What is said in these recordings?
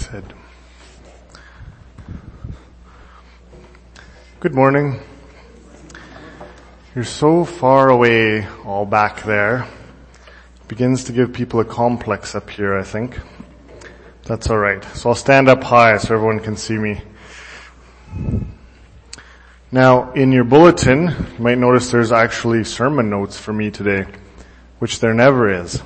said. Good morning. You're so far away, all back there. Begins to give people a complex up here, I think. That's alright. So I'll stand up high so everyone can see me. Now, in your bulletin, you might notice there's actually sermon notes for me today, which there never is.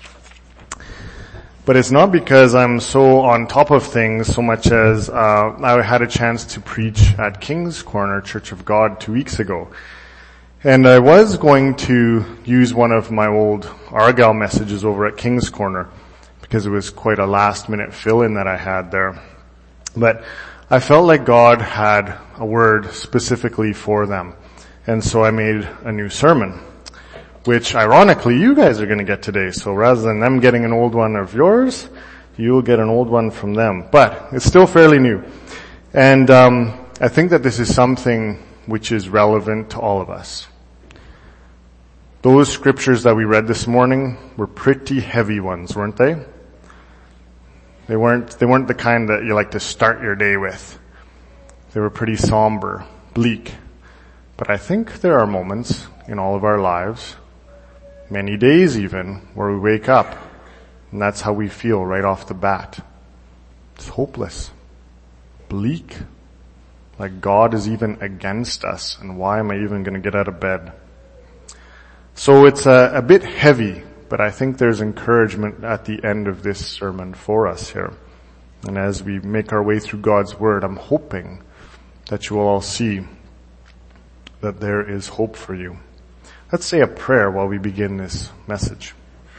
But it's not because I'm so on top of things so much as I had a chance to preach at King's Corner Church of God 2 weeks ago. And I was going to use one of my old Argyle messages over at King's Corner because it was quite a last-minute fill-in that I had there. But I felt like God had a word specifically for them. And so I made a new sermon, which ironically you guys are going to get today. So rather than them getting an old one of yours, you'll get an old one from them. But it's still fairly new. And I think that this is something which is relevant to all of us. Those scriptures that we read this morning were pretty heavy ones, weren't they? They weren't the kind that you like to start your day with. They were pretty somber, bleak. But I think there are moments in all of our lives, many days even, where we wake up and that's how we feel right off the bat. It's hopeless, bleak, like God is even against us, and why am I even going to get out of bed? So it's a bit heavy, but I think there's encouragement at the end of this sermon for us here. And as we make our way through God's Word, I'm hoping that you will all see that there is hope for you. Let's say a prayer while we begin this message.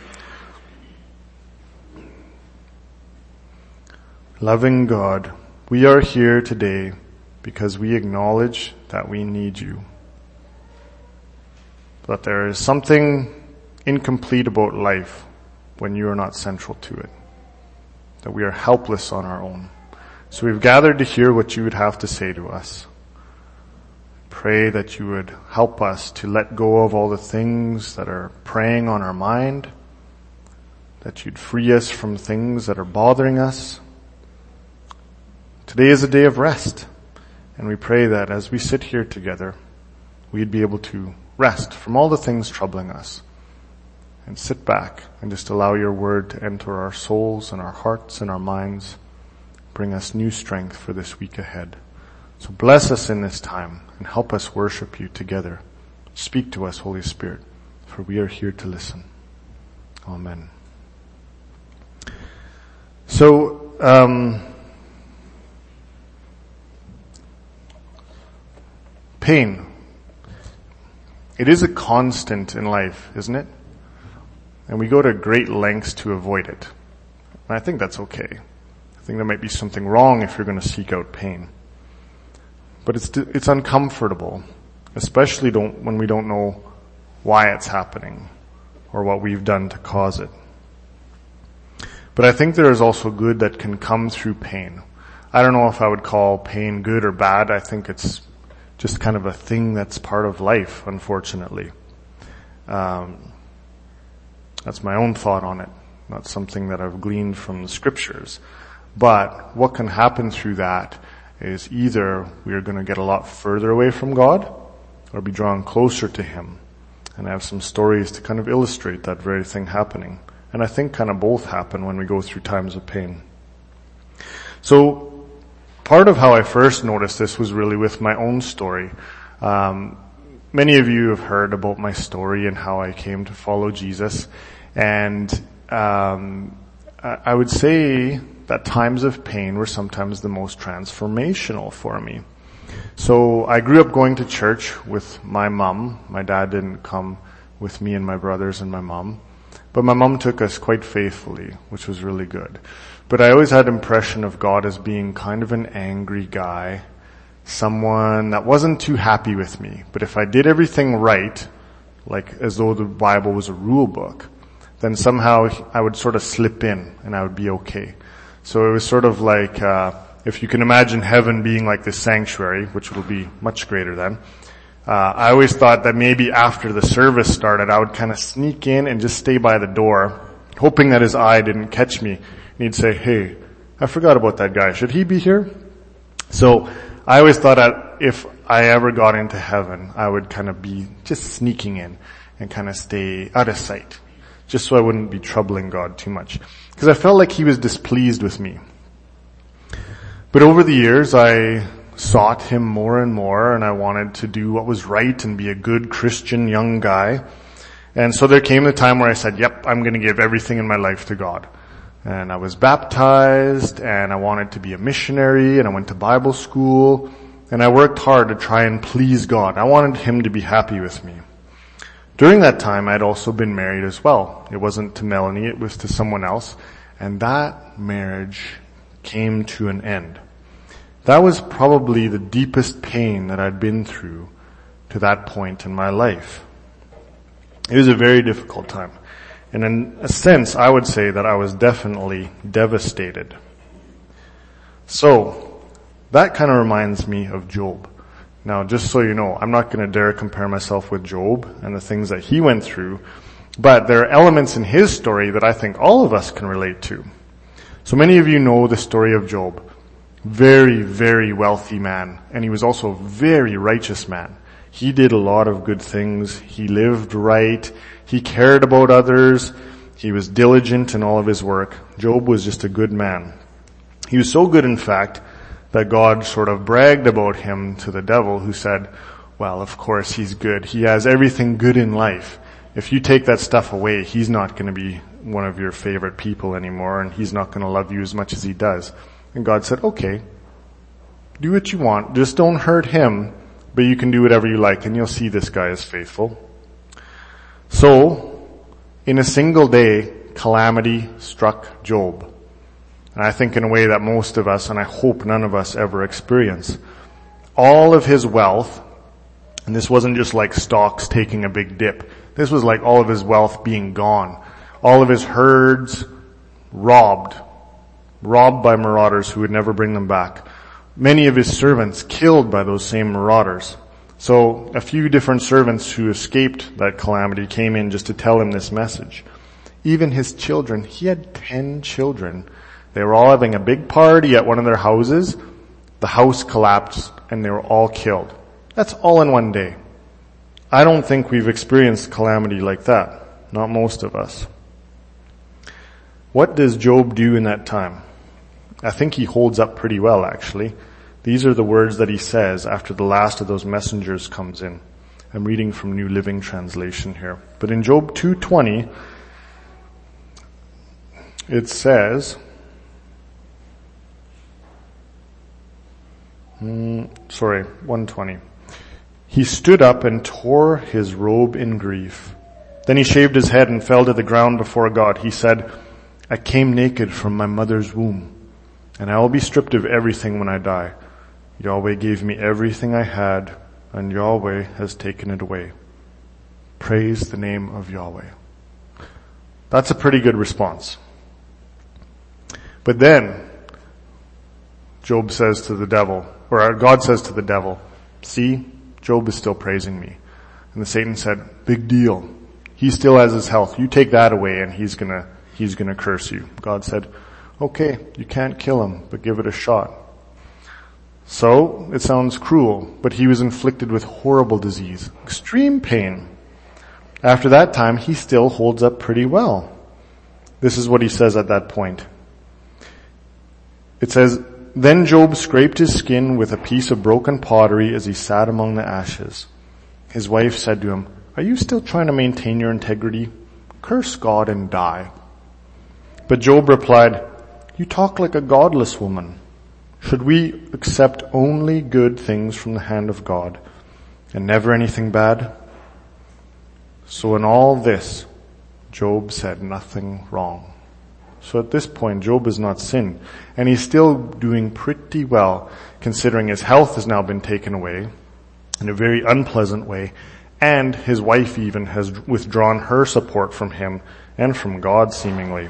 Loving God, we are here today because we acknowledge that we need you. That there is something incomplete about life when you are not central to it. That we are helpless on our own. So we've gathered to hear what you would have to say to us. Pray that you would help us to let go of all the things that are preying on our mind. That you'd free us from things that are bothering us. Today is a day of rest. And we pray that as we sit here together, we'd be able to rest from all the things troubling us and sit back and just allow your word to enter our souls and our hearts and our minds, bring us new strength for this week ahead. So bless us in this time and help us worship you together. Speak to us, Holy Spirit, for we are here to listen. Amen. So, pain. It is a constant in life, isn't it? And we go to great lengths to avoid it. And I think that's okay. I think there might be something wrong if you're going to seek out pain. But it's uncomfortable, especially when we don't know why it's happening or what we've done to cause it. But I think there is also good that can come through pain. I don't know if I would call pain good or bad. I think it's just kind of a thing that's part of life, unfortunately. That's my own thought on it, not something that I've gleaned from the scriptures. But what can happen through that is either we are going to get a lot further away from God or be drawn closer to Him. And I have some stories to kind of illustrate that very thing happening. And I think kind of both happen when we go through times of pain. So, part of how I first noticed this was really with my own story. Many of you have heard about my story and how I came to follow Jesus. And I would say that times of pain were sometimes the most transformational for me. So I grew up going to church with my mom. My dad didn't come with me and my brothers and my mom. But my mom took us quite faithfully, which was really good. But I always had an impression of God as being kind of an angry guy, someone that wasn't too happy with me. But if I did everything right, like as though the Bible was a rule book, then somehow I would sort of slip in and I would be okay. So it was sort of like, if you can imagine heaven being like this sanctuary, which will be much greater then, I always thought that maybe after the service started, I would kind of sneak in and just stay by the door, hoping that his eye didn't catch me. And he'd say, "Hey, I forgot about that guy. Should he be here? So I always thought that if I ever got into heaven, I would kind of be just sneaking in and kind of stay out of sight, just so I wouldn't be troubling God too much. Because I felt like he was displeased with me. But over the years, I sought him more and more, and I wanted to do what was right and be a good Christian young guy. And so there came a time where I said, yep, I'm going to give everything in my life to God. And I was baptized, and I wanted to be a missionary, and I went to Bible school, and I worked hard to try and please God. I wanted him to be happy with me. During that time, I'd also been married as well. It wasn't to Melanie, it was to someone else. And that marriage came to an end. That was probably the deepest pain that I'd been through to that point in my life. It was a very difficult time. And in a sense, I would say that I was definitely devastated. So, that kind of reminds me of Job. Now, just so you know, I'm not going to dare compare myself with Job and the things that he went through, but there are elements in his story that I think all of us can relate to. So many of you know the story of Job. Very, very wealthy man, and he was also a very righteous man. He did a lot of good things. He lived right. He cared about others. He was diligent in all of his work. Job was just a good man. He was so good, in fact, that God sort of bragged about him to the devil, who said, well, of course he's good. He has everything good in life. If you take that stuff away, he's not going to be one of your favorite people anymore, and he's not going to love you as much as he does. And God said, okay, do what you want. Just don't hurt him, but you can do whatever you like, and you'll see this guy is faithful. So, in a single day, calamity struck Job. And I think in a way that most of us, and I hope none of us, ever experience. All of his wealth, and this wasn't just like stocks taking a big dip. This was like all of his wealth being gone. All of his herds robbed by marauders who would never bring them back. Many of his servants killed by those same marauders. So a few different servants who escaped that calamity came in just to tell him this message. Even his children, he had 10 children. They were all having a big party at one of their houses. The house collapsed and they were all killed. That's all in one day. I don't think we've experienced calamity like that. Not most of us. What does Job do in that time? I think he holds up pretty well, actually. These are the words that he says after the last of those messengers comes in. I'm reading from New Living Translation here. But in Job 2:20, it says, 120. He stood up and tore his robe in grief. Then he shaved his head and fell to the ground before God. He said, I came naked from my mother's womb, and I will be stripped of everything when I die. Yahweh gave me everything I had, and Yahweh has taken it away. Praise the name of Yahweh. That's a pretty good response. But then, Job says to the devil, or God says to the devil, see, Job is still praising me. And Satan said, big deal. He still has his health. You take that away and he's gonna curse you. God said, okay, you can't kill him, but give it a shot. So, it sounds cruel, but he was inflicted with horrible disease, extreme pain. After that time, he still holds up pretty well. This is what he says at that point. It says, then Job scraped his skin with a piece of broken pottery as he sat among the ashes. His wife said to him, are you still trying to maintain your integrity? Curse God and die. But Job replied, you talk like a godless woman. Should we accept only good things from the hand of God and never anything bad? So in all this, Job said nothing wrong. So at this point, Job has not sinned, and he's still doing pretty well, considering his health has now been taken away in a very unpleasant way, and his wife even has withdrawn her support from him and from God seemingly.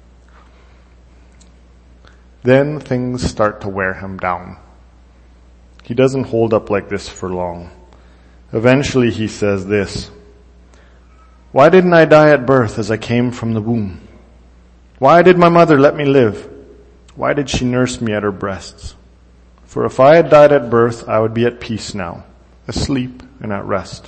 Then things start to wear him down. He doesn't hold up like this for long. Eventually he says this, why didn't I die at birth as I came from the womb? Why did my mother let me live? Why did she nurse me at her breasts? For if I had died at birth, I would be at peace now, asleep and at rest.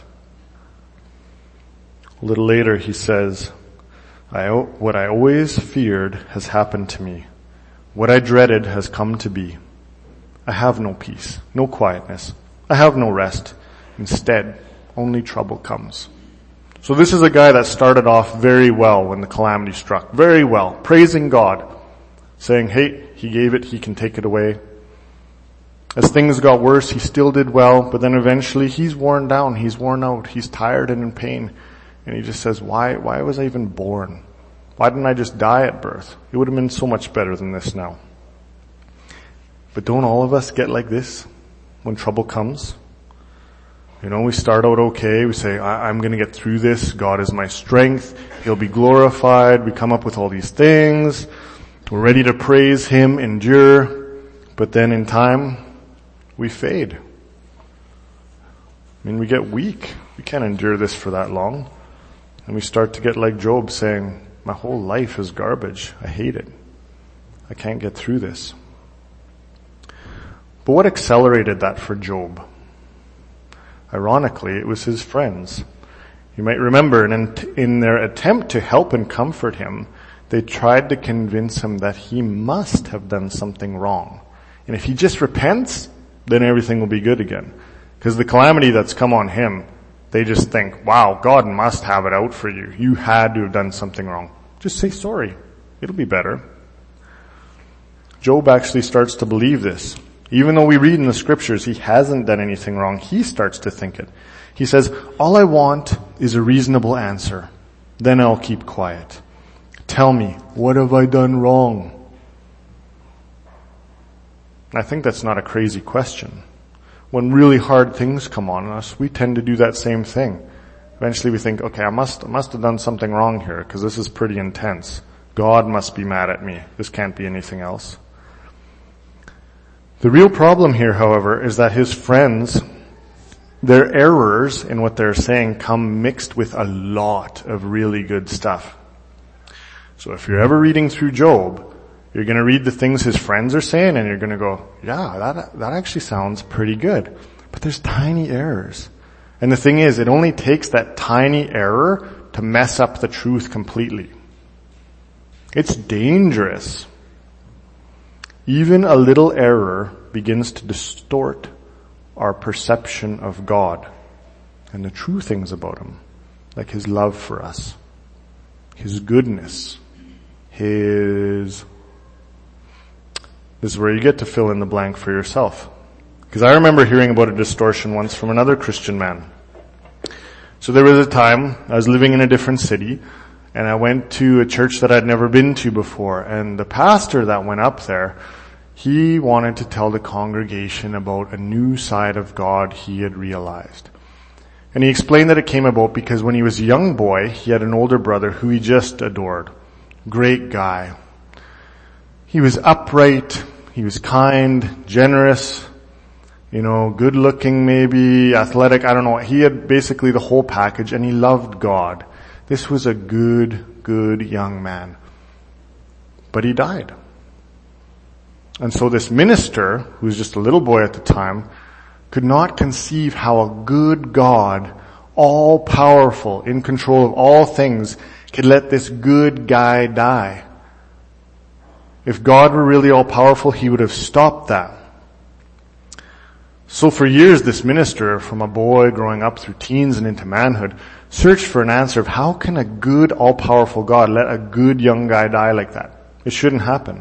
A little later he says, what I always feared has happened to me. What I dreaded has come to be. I have no peace, no quietness. I have no rest. Instead, only trouble comes. So this is a guy that started off very well when the calamity struck. Very well. Praising God. Saying, hey, he gave it, he can take it away. As things got worse, he still did well, but then eventually he's worn down, he's worn out, he's tired and in pain. And he just says, why was I even born? Why didn't I just die at birth? It would have been so much better than this now. But don't all of us get like this when trouble comes? We start out okay. We say, I'm going to get through this. God is my strength. He'll be glorified. We come up with all these things. We're ready to praise Him, endure. But then in time, we fade. We get weak. We can't endure this for that long. And we start to get like Job saying, my whole life is garbage. I hate it. I can't get through this. But what accelerated that for Job? Ironically, it was his friends. You might remember in their attempt to help and comfort him, they tried to convince him that he must have done something wrong. And if he just repents, then everything will be good again. Because the calamity that's come on him, they just think, wow, God must have it out for you. You had to have done something wrong. Just say sorry. It'll be better. Job actually starts to believe this. Even though we read in the scriptures he hasn't done anything wrong, he starts to think it. He says, all I want is a reasonable answer. Then I'll keep quiet. Tell me, what have I done wrong? I think that's not a crazy question. When really hard things come on us, we tend to do that same thing. Eventually we think, okay, I must have done something wrong here because this is pretty intense. God must be mad at me. This can't be anything else. The real problem here, however, is that his friends, their errors in what they're saying come mixed with a lot of really good stuff. So if you're ever reading through Job, you're going to read the things his friends are saying and you're going to go, yeah, that actually sounds pretty good. But there's tiny errors. And the thing is, it only takes that tiny error to mess up the truth completely. It's dangerous. Even a little error begins to distort our perception of God and the true things about Him, like His love for us, His goodness, This is where you get to fill in the blank for yourself. Because I remember hearing about a distortion once from another Christian man. So there was a time I was living in a different city and I went to a church that I'd never been to before, and the pastor that went up there, he wanted to tell the congregation about a new side of God he had realized. And he explained that it came about because when he was a young boy, he had an older brother who he just adored. Great guy. He was upright, he was kind, generous, good looking maybe, athletic, I don't know. He had basically the whole package and he loved God. This was a good young man. But he died. And so this minister, who was just a little boy at the time, could not conceive how a good God, all powerful, in control of all things, could let this good guy die. If God were really all powerful, He would have stopped that. So for years this minister, from a boy growing up through teens and into manhood, searched for an answer of how can a good, all-powerful God let a good young guy die like that? It shouldn't happen.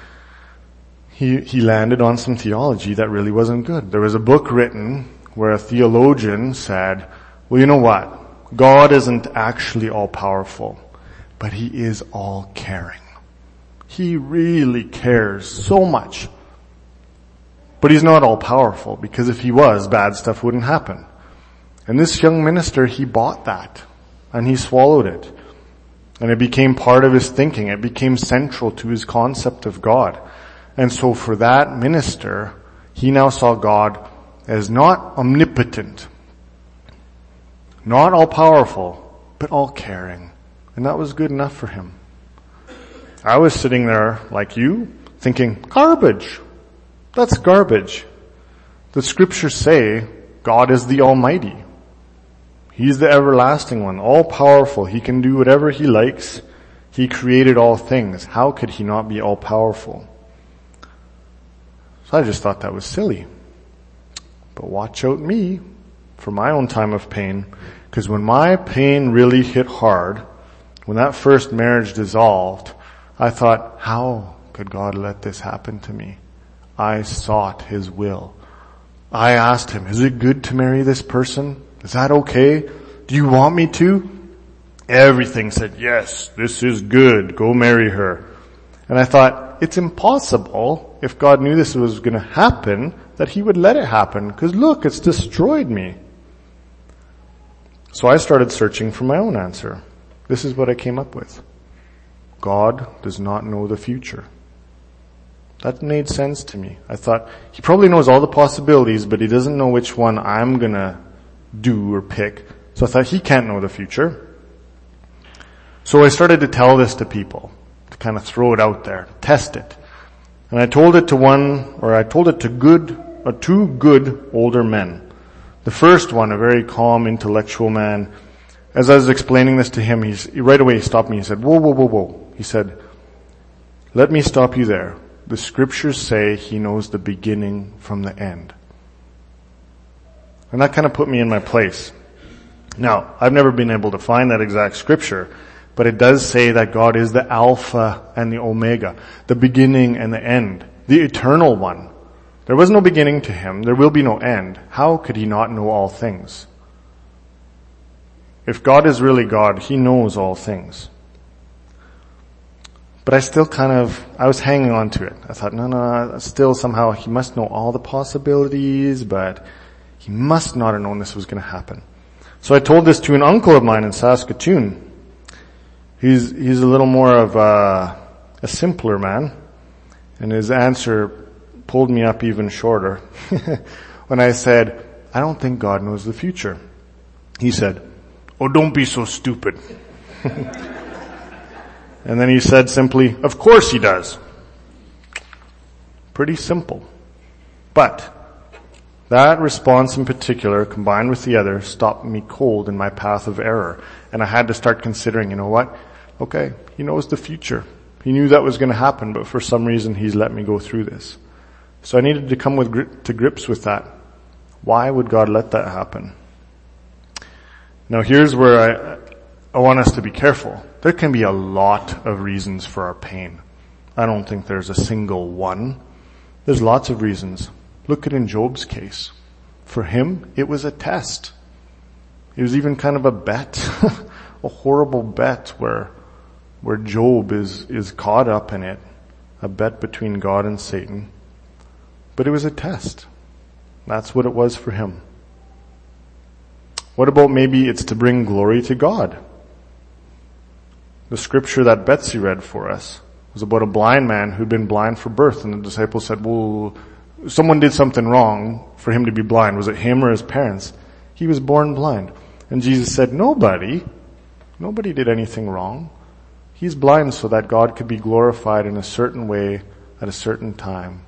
He landed on some theology that really wasn't good. There was a book written where a theologian said, well, you know what? God isn't actually all-powerful, but He is all-caring. He really cares so much. But He's not all-powerful, because if He was, bad stuff wouldn't happen. And this young minister, he bought that, and he swallowed it. And it became part of his thinking. It became central to his concept of God. And so for that minister, he now saw God as not omnipotent, not all-powerful, but all-caring. And that was good enough for him. I was sitting there like you, thinking, garbage. That's garbage. The scriptures say God is the Almighty. He's the everlasting one, all powerful. He can do whatever he likes. He created all things. How could he not be all powerful? So I just thought that was silly. But watch out me for my own time of pain, because when my pain really hit hard, when that first marriage dissolved, I thought, how could God let this happen to me? I sought his will. I asked him, is it good to marry this person? Is that okay? Do you want me to? Everything said, yes, this is good. Go marry her. And I thought, it's impossible, if God knew this was going to happen, that he would let it happen. Because look, it's destroyed me. So I started searching for my own answer. This is what I came up with. God does not know the future. That made sense to me. I thought, he probably knows all the possibilities, but he doesn't know which one I'm going to do or pick. So I thought, he can't know the future. So I started to tell this to people, to kind of throw it out there, test it. And I told it to two good older men. The first one, a very calm, intellectual man, as I was explaining this to him, he right away stopped me. He said, whoa. He said, let me stop you there. The scriptures say he knows the beginning from the end. And that kind of put me in my place. Now, I've never been able to find that exact scripture, but it does say that God is the Alpha and the Omega, the beginning and the end, the eternal one. There was no beginning to him. There will be no end. How could he not know all things? If God is really God, he knows all things. But I was hanging on to it. I thought, no, still somehow he must know all the possibilities, but he must not have known this was going to happen. So I told this to an uncle of mine in Saskatoon. He's a little more of a simpler man, and his answer pulled me up even shorter. When I said, I don't think God knows the future. He said, oh, don't be so stupid. And then he said simply, of course he does. Pretty simple. But that response in particular, combined with the other, stopped me cold in my path of error. And I had to start considering, you know what? Okay, he knows the future. He knew that was going to happen, but for some reason he's let me go through this. So I needed to come to grips with that. Why would God let that happen? Now here's where I want us to be careful. There can be a lot of reasons for our pain. I don't think there's a single one. There's lots of reasons. Look at in Job's case. For him, it was a test. It was even kind of a bet, a horrible bet where Job is caught up in it, a bet between God and Satan. But it was a test. That's what it was for him. What about maybe it's to bring glory to God? The scripture that Betsy read for us was about a blind man who'd been blind for birth, and the disciples said, well, someone did something wrong for him to be blind. Was it him or his parents? He was born blind. And Jesus said, nobody did anything wrong. He's blind so that God could be glorified in a certain way at a certain time.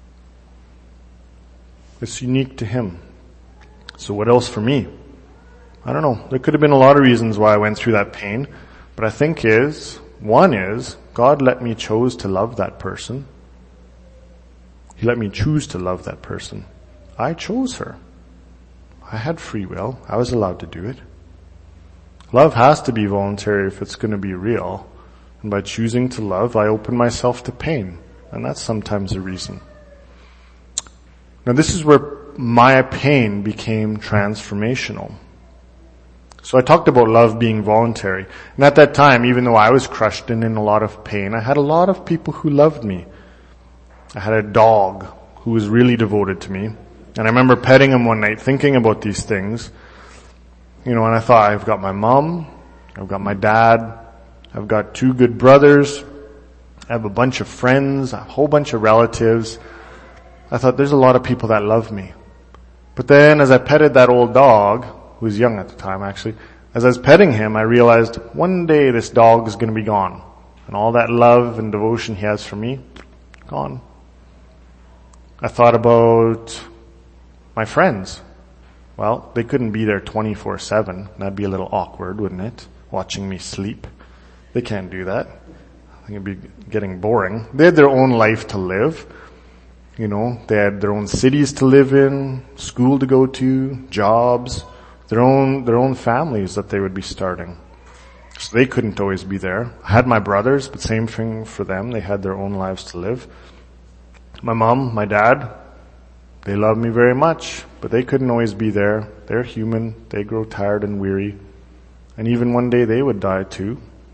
It's unique to him. So what else for me? I don't know. There could have been a lot of reasons why I went through that pain. But I think one is, God let me choose to love that person. He let me choose to love that person. I chose her. I had free will. I was allowed to do it. Love has to be voluntary if it's going to be real. And by choosing to love, I open myself to pain. And that's sometimes a reason. Now this is where my pain became transformational. So I talked about love being voluntary. And at that time, even though I was crushed and in a lot of pain, I had a lot of people who loved me. I had a dog who was really devoted to me. And I remember petting him one night, thinking about these things. And I thought, I've got my mom, I've got my dad, I've got 2 good brothers, I have a bunch of friends, a whole bunch of relatives. I thought, there's a lot of people that love me. But then as I petted that old dog, who was young at the time actually, as I was petting him, I realized one day this dog is going to be gone. And all that love and devotion he has for me, gone. I thought about my friends. Well, they couldn't be there 24/7. That'd be a little awkward, wouldn't it? Watching me sleep. They can't do that. I think it'd be getting boring. They had their own life to live. You know, they had their own cities to live in, school to go to, jobs, their own families that they would be starting. So they couldn't always be there. I had my brothers, but same thing for them. They had their own lives to live. My mom, my dad, they loved me very much, but they couldn't always be there. They're human. They grow tired and weary. And even one day they would die too.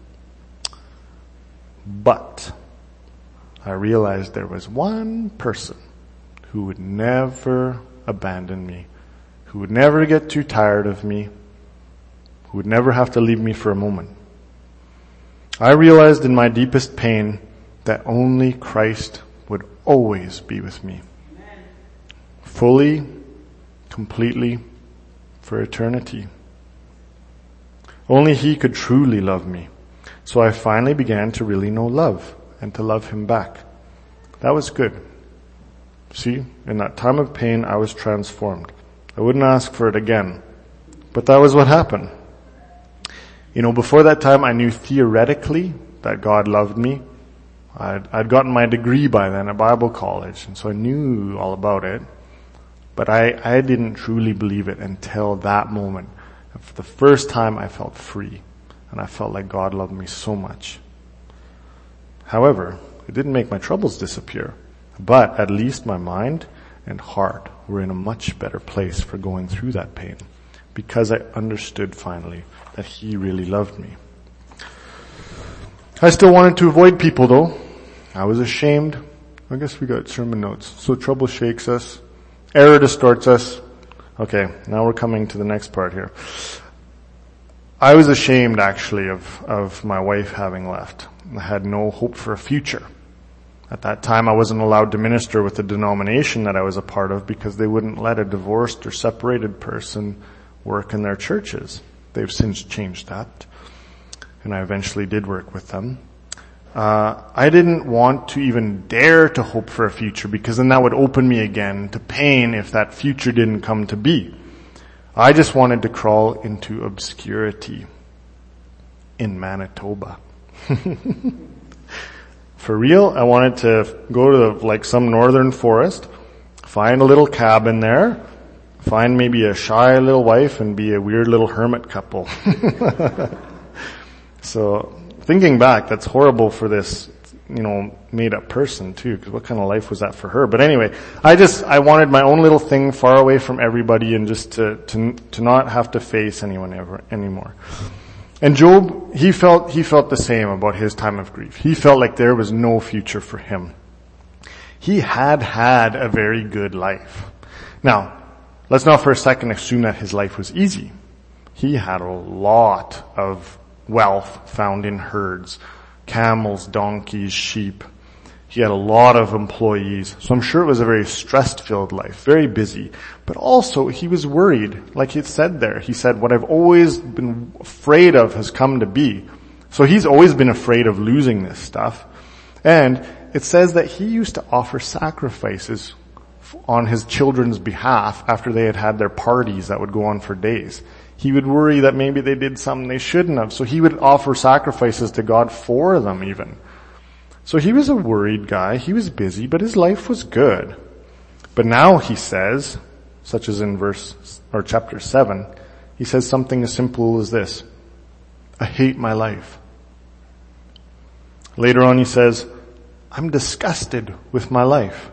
But I realized there was one person who would never abandon me, who would never get too tired of me, who would never have to leave me for a moment. I realized in my deepest pain that only Christ would always be with me. Fully, completely, for eternity. Only He could truly love me. So I finally began to really know love and to love Him back. That was good. See, in that time of pain, I was transformed. I wouldn't ask for it again, but that was what happened. You know, before that time, I knew theoretically that God loved me. I'd gotten my degree by then at Bible college, and so I knew all about it. But I didn't truly believe it until that moment. For the first time, I felt free, and I felt like God loved me so much. However, it didn't make my troubles disappear, but at least my mind and heart were in a much better place for going through that pain, because I understood finally that He really loved me. I still wanted to avoid people though. I was ashamed. I guess we got sermon notes. So trouble shakes us. Error distorts us. Okay, now we're coming to the next part here. I was ashamed actually of my wife having left. I had no hope for a future. At that time I wasn't allowed to minister with the denomination that I was a part of because they wouldn't let a divorced or separated person work in their churches. They've since changed that. And I eventually did work with them. I didn't want to even dare to hope for a future because then that would open me again to pain if that future didn't come to be. I just wanted to crawl into obscurity in Manitoba. For real, I wanted to go to like some northern forest, find a little cabin there, find maybe a shy little wife and be a weird little hermit couple. So thinking back, that's horrible for this, made up person too, because what kind of life was that for her? But anyway, I wanted my own little thing far away from everybody and just to not have to face anyone anymore. And Job, he felt the same about his time of grief. He felt like there was no future for him. He had a very good life. Now, let's not for a second assume that his life was easy. He had a lot of wealth found in herds, camels, donkeys, sheep. He had a lot of employees. So I'm sure it was a very stress-filled life, very busy. But also he was worried, like he said there. He said, what I've always been afraid of has come to be. So he's always been afraid of losing this stuff. And it says that he used to offer sacrifices on his children's behalf after they had their parties that would go on for days. He would worry that maybe they did something they shouldn't have. So he would offer sacrifices to God for them even. So he was a worried guy. He was busy, but his life was good. But now he says, such as in chapter 7, he says something as simple as this: I hate my life. Later on he says, I'm disgusted with my life.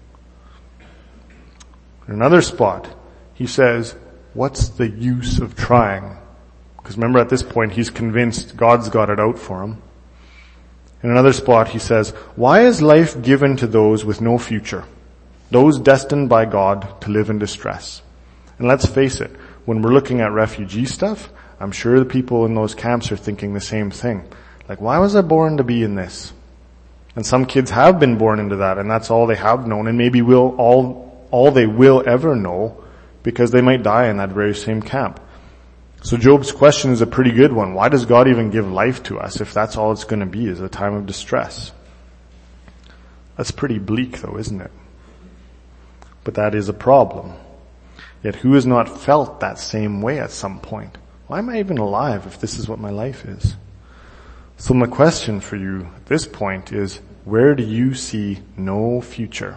In another spot, he says, what's the use of trying? Because remember, at this point, he's convinced God's got it out for him. In another spot, he says, why is life given to those with no future? Those destined by God to live in distress. And let's face it, when we're looking at refugee stuff, I'm sure the people in those camps are thinking the same thing. Like, why was I born to be in this? And some kids have been born into that, and that's all they have known, and maybe all they will ever know, because they might die in that very same camp. So Job's question is a pretty good one. Why does God even give life to us if that's all it's going to be, is a time of distress? That's pretty bleak though, isn't it? But that is a problem. Yet who has not felt that same way at some point? Why am I even alive if this is what my life is? So my question for you at this point is, where do you see no future?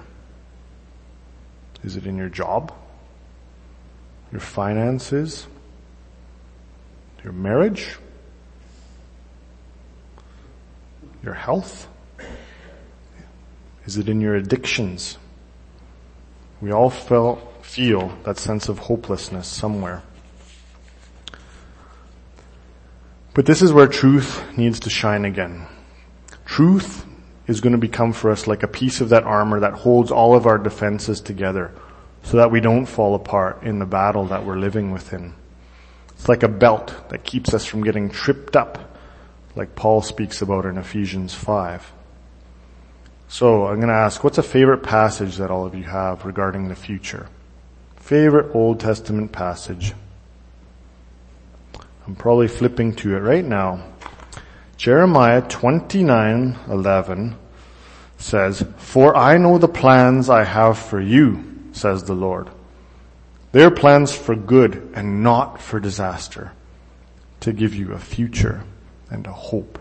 Is it in your job? Your finances? Your marriage? Your health? Is it in your addictions? We all feel that sense of hopelessness somewhere. But this is where truth needs to shine again. Truth is going to become for us like a piece of that armor that holds all of our defenses together so that we don't fall apart in the battle that we're living within. It's like a belt that keeps us from getting tripped up, like Paul speaks about in Ephesians 5. So I'm going to ask, what's a favorite passage that all of you have regarding the future? Favorite Old Testament passage? I'm probably flipping to it right now. Jeremiah 29:11 says, "For I know the plans I have for you, says the Lord. They are plans for good and not for disaster, to give you a future and a hope."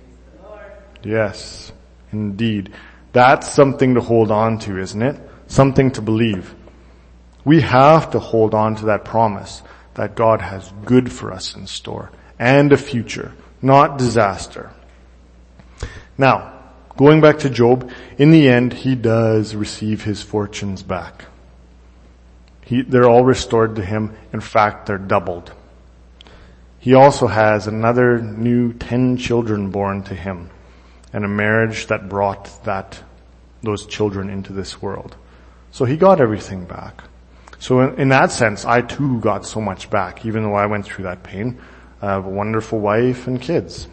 Yes, indeed. That's something to hold on to, isn't it? Something to believe. We have to hold on to that promise that God has good for us in store and a future, not disaster. Now, going back to Job, in the end, he does receive his fortunes back. They're all restored to him. In fact, they're doubled. He also has another new 10 children born to him, and a marriage that brought those children into this world. So he got everything back. So in that sense, I too got so much back, even though I went through that pain. I have a wonderful wife and kids.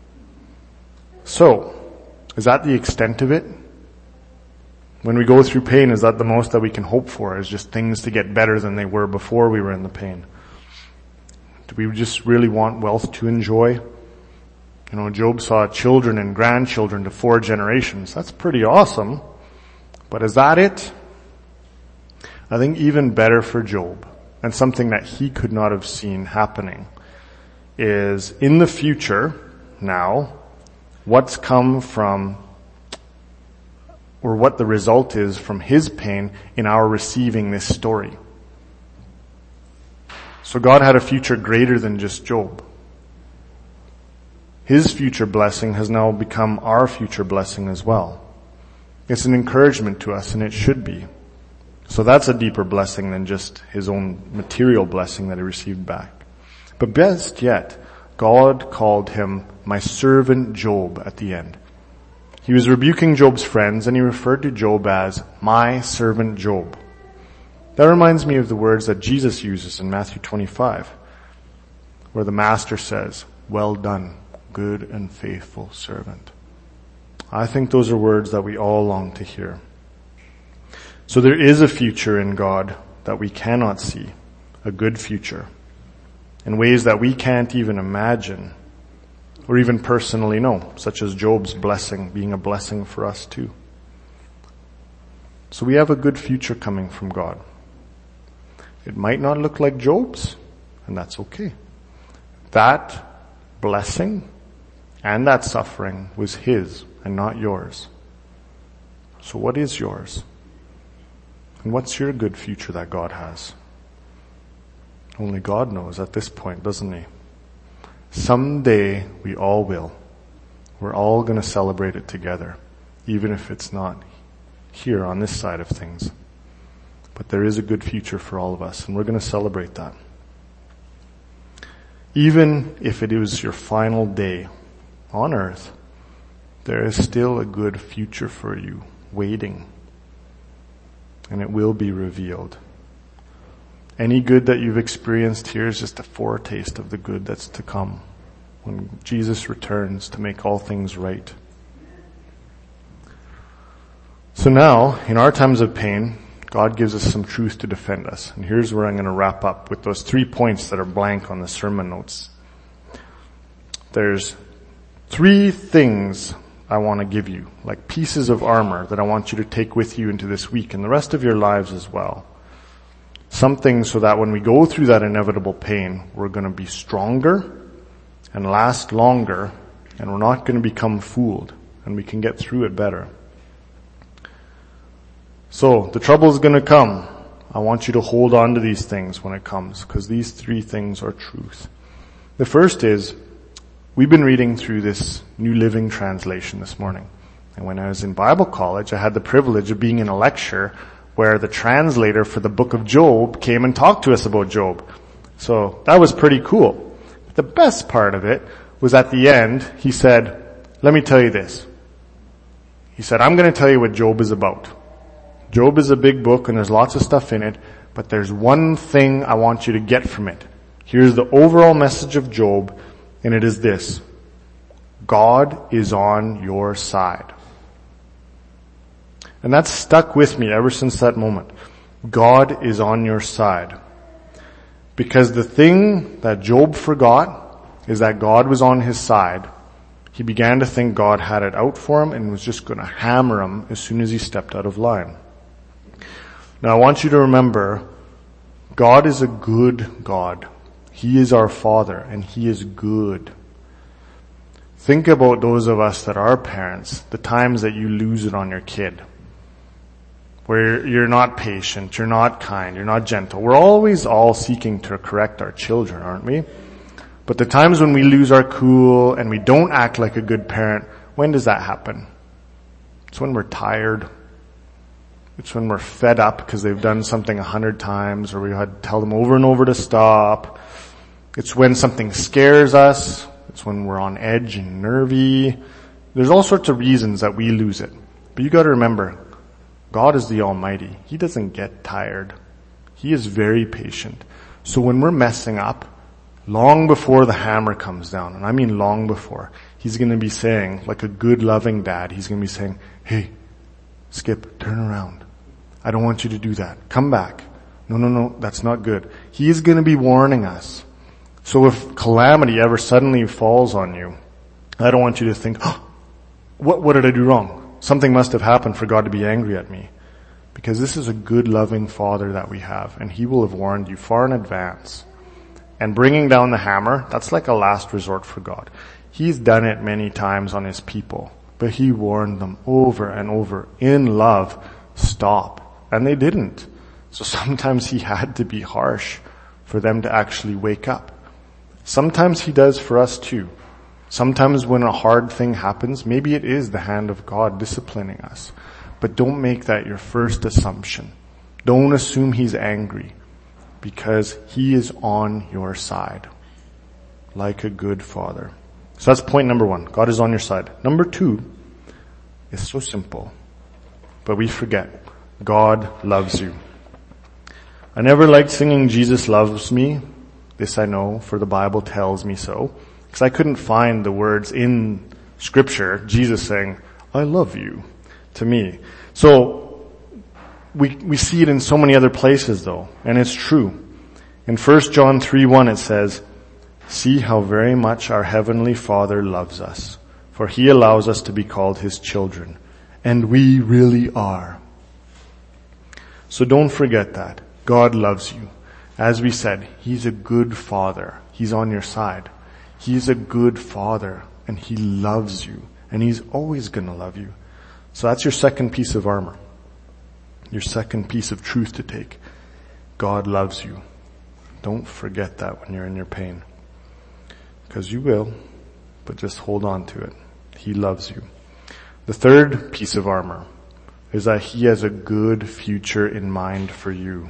So, is that the extent of it? When we go through pain, is that the most that we can hope for, is just things to get better than they were before we were in the pain? Do we just really want wealth to enjoy? You know, Job saw children and grandchildren to 4 generations. That's pretty awesome. But is that it? I think even better for Job, and something that he could not have seen happening, is in the future now, what's come from, or what the result is from his pain in our receiving this story. So God had a future greater than just Job. His future blessing has now become our future blessing as well. It's an encouragement to us, and it should be. So that's a deeper blessing than just his own material blessing that he received back. But best yet, God called him my servant Job at the end. He was rebuking Job's friends, and he referred to Job as my servant Job. That reminds me of the words that Jesus uses in Matthew 25, where the Master says, "Well done, good and faithful servant." I think those are words that we all long to hear. So there is a future in God that we cannot see, a good future, in ways that we can't even imagine or even personally know, such as Job's blessing being a blessing for us too. So we have a good future coming from God. It might not look like Job's, and that's okay. That blessing and that suffering was his and not yours. So what is yours? And what's your good future that God has? Only God knows at this point, doesn't he? Someday we all will. We're all going to celebrate it together, even if it's not here on this side of things. But there is a good future for all of us, and we're going to celebrate that. Even if it is your final day on earth, there is still a good future for you waiting, and it will be revealed. Any good that you've experienced here is just a foretaste of the good that's to come when Jesus returns to make all things right. So now, in our times of pain, God gives us some truth to defend us. And here's where I'm going to wrap up with those 3 points that are blank on the sermon notes. There's 3 things I want to give you, like pieces of armor that I want you to take with you into this week and the rest of your lives as well. Something so that when we go through that inevitable pain, we're going to be stronger and last longer, and we're not going to become fooled, and we can get through it better. So, the trouble is going to come. I want you to hold on to these things when it comes, because these three things are truth. The first is, we've been reading through this New Living Translation this morning. And when I was in Bible college, I had the privilege of being in a lecture where the translator for the book of Job came and talked to us about Job. So that was pretty cool. But the best part of it was at the end, he said, let me tell you this. He said, I'm going to tell you what Job is about. Job is a big book and there's lots of stuff in it, but there's one thing I want you to get from it. Here's the overall message of Job, and it is this: God is on your side. And that's stuck with me ever since that moment. God is on your side. Because the thing that Job forgot is that God was on his side. He began to think God had it out for him and was just going to hammer him as soon as he stepped out of line. Now I want you to remember, God is a good God. He is our Father, and He is good. Think about those of us that are parents, the times that you lose it on your kid. Where you're not patient, you're not kind, you're not gentle. We're always all seeking to correct our children, aren't we? But the times when we lose our cool and we don't act like a good parent, when does that happen? It's when we're tired. It's when we're fed up because they've done something 100 times, or we had to tell them over and over to stop. It's when something scares us. It's when we're on edge and nervy. There's all sorts of reasons that we lose it. But you gotta remember, God is the Almighty. He doesn't get tired. He is very patient. So when we're messing up, long before the hammer comes down, and I mean long before, He's gonna be saying, like a good loving dad, He's gonna be saying, hey, Skip, turn around. I don't want you to do that. Come back. No, that's not good. He is gonna be warning us. So if calamity ever suddenly falls on you, I don't want you to think, oh, what did I do wrong? Something must have happened for God to be angry at me. Because this is a good, loving Father that we have, and He will have warned you far in advance. And bringing down the hammer, that's like a last resort for God. He's done it many times on His people, but He warned them over and over in love, stop. And they didn't. So sometimes He had to be harsh for them to actually wake up. Sometimes He does for us too. Sometimes when a hard thing happens, maybe it is the hand of God disciplining us. But don't make that your first assumption. Don't assume He's angry, because He is on your side, like a good Father. So that's point number one. God is on your side. Number two is so simple, but we forget. God loves you. I never liked singing Jesus Loves Me. This I know, for the Bible tells me so. Because I couldn't find the words in Scripture, Jesus saying, I love you, to me. So, we see it in so many other places though, and it's true. In 1 John 3:1 it says, see how very much our Heavenly Father loves us, for He allows us to be called His children. And we really are. So don't forget that. God loves you. As we said, He's a good Father. He's on your side. He's a good Father, and He loves you, and He's always gonna love you. So that's your second piece of armor. Your second piece of truth to take. God loves you. Don't forget that when you're in your pain. Because you will, but just hold on to it. He loves you. The third piece of armor is that He has a good future in mind for you.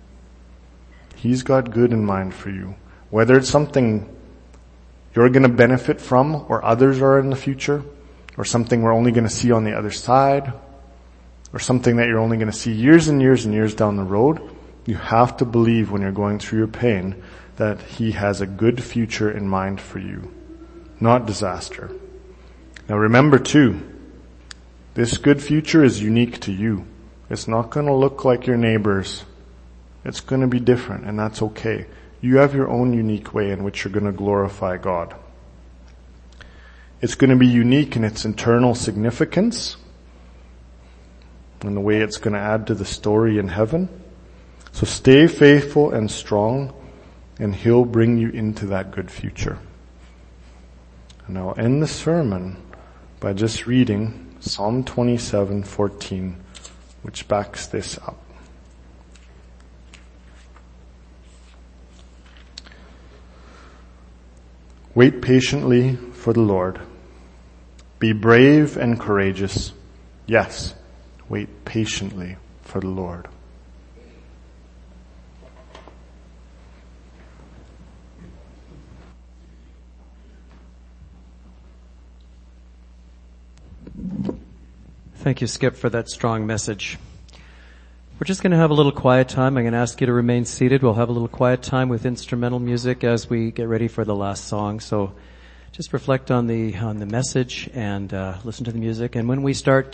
He's got good in mind for you. Whether it's something you're going to benefit from, or others are in the future, or something we're only going to see on the other side, or something that you're only going to see years and years and years down the road, you have to believe when you're going through your pain that He has a good future in mind for you, not disaster. Now remember too, this good future is unique to you. It's not going to look like your neighbors. It's going to be different, and that's okay. You have your own unique way in which you're going to glorify God. It's going to be unique in its internal significance and the way it's going to add to the story in heaven. So stay faithful and strong, and He'll bring you into that good future. And I'll end the sermon by just reading Psalm 27:14, which backs this up. Wait patiently for the Lord. Be brave and courageous. Yes, wait patiently for the Lord. Thank you, Skip, for that strong message. We're just going to have a little quiet time. I'm going to ask you to remain seated. We'll have a little quiet time with instrumental music as we get ready for the last song. So just reflect on the message and listen to the music. And when we start